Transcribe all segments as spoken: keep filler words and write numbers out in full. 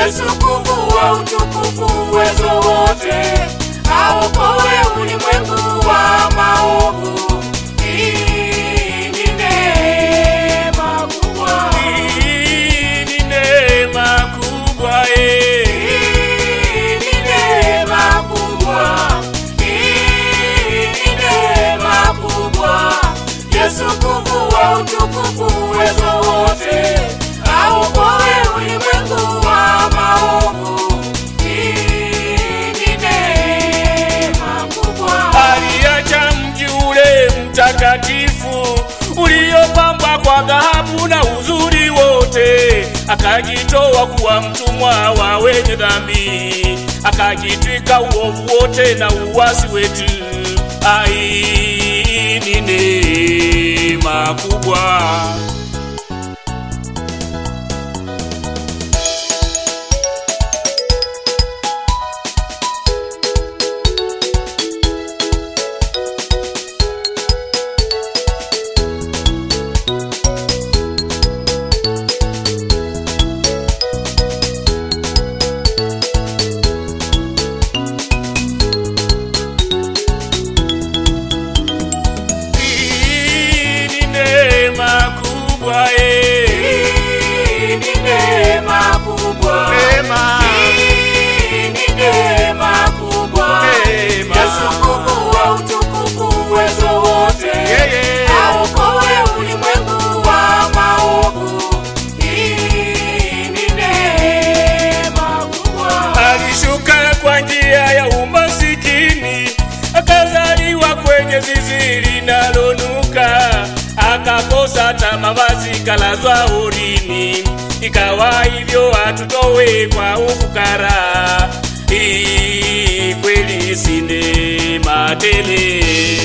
Yesu nguvu wa utukufu uwezo wote, aokoe ulimwengu wa maovu. Hii ni neema kubwa, hii ni neema kubwa, eh. hii ni neema kubwa, hii ni neema kubwa. Yesu nguvu wa utukufu uwezo wote, aokoe ulimwengu wa maovu. Hii ni neema kubwa. Aliacha mji ule mtakatifu uliopambwa kwa dhahabu na uzuri wote, akajitoa kuwa mtumwa wa wenye dhambi, akajitwika uovu wote na uasi wetu. Ai, ni neema kubwa. Hii ni neema kubwa, Neema. hii ni neema kubwa. Neema. Yesu nguvu wa utukufu uwezo wote, Yeye. aokoe ulimwengu wa maovu. Hii ni neema kubwa. Alishuka kwa njia ya umasikini, akazaliwa kwenye zizi linalonuka, akakosa hata mavazi, kalazwa horini. Ikawa hivyo atutowe kwa ufukara. Hii kweli si neema tele.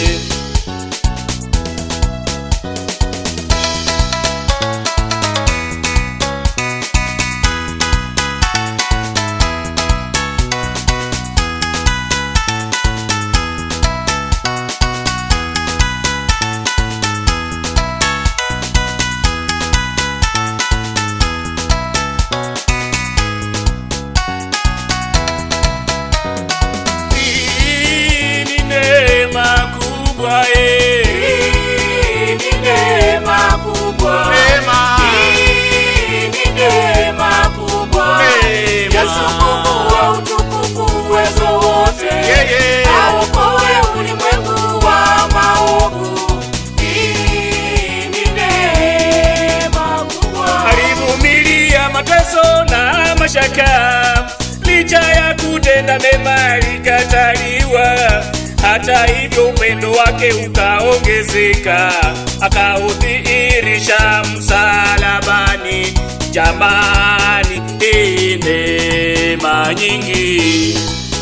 Hii ni neema kubwa, Neema. hii ni neema kubwa. Neema. Yesu nguvu wa utukufu uwezo wote, Yeye. aokoe ulimwengu wa maovu. Hii ni neema kubwa. Alivumilia mateso na mashaka, licha ya kutenda mema alikataliwa. Hata hivyo upendo wake ukaongezeka, akaudhihirisha msalabani. Jamani, hii neema nyingi.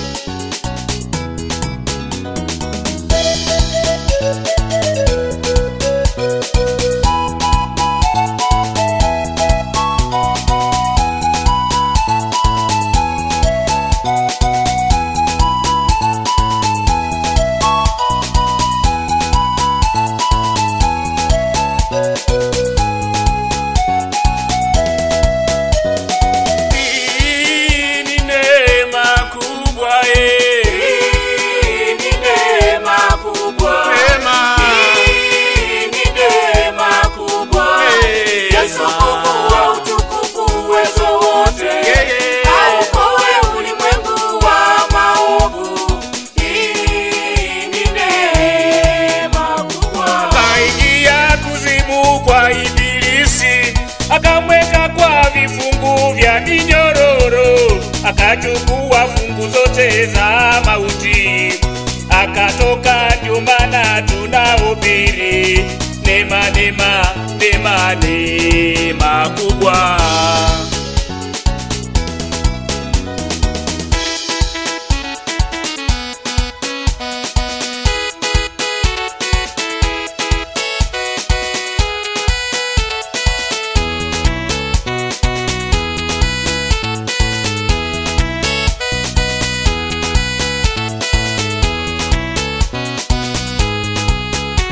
Hii ni neema kubwa, eh. Hii ni neema kubwa, Neema. hii ni neema kubwa. Neema. Yesu nguvu wa utukufu uwezo wote, Yeye. aokoe ulimwengu wa maovu. Hii ni neema kubwa. Kaingia kuzimu kwa Ibilisi, akamweka kwa vifungu vya minyororo, akachukua fungu zote za mauti, akatoka. Ndio maana tunahubiri neema, neema, neema, neema kubwa.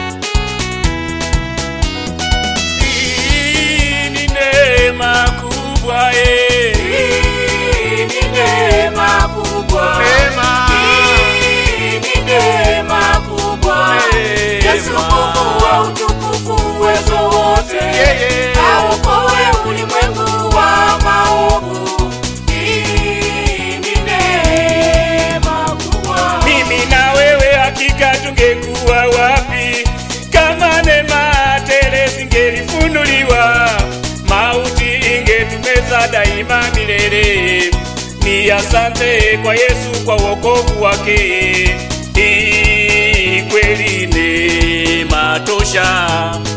Hii ni neema kubwa. sasa daima milele. Ni asante kwa Yesu kwa wokovu wake. Hii kweli neema tosha.